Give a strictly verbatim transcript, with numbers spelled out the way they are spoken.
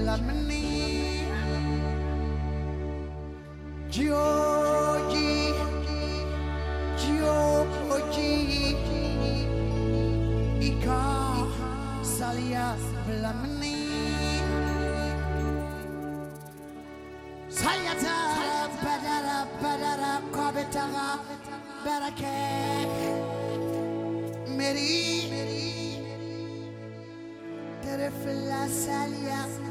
Lamini Georgie Georgie Ika Salia Lamini Sayata Badara Badara Kwabetara Barake Meri Terefla Salia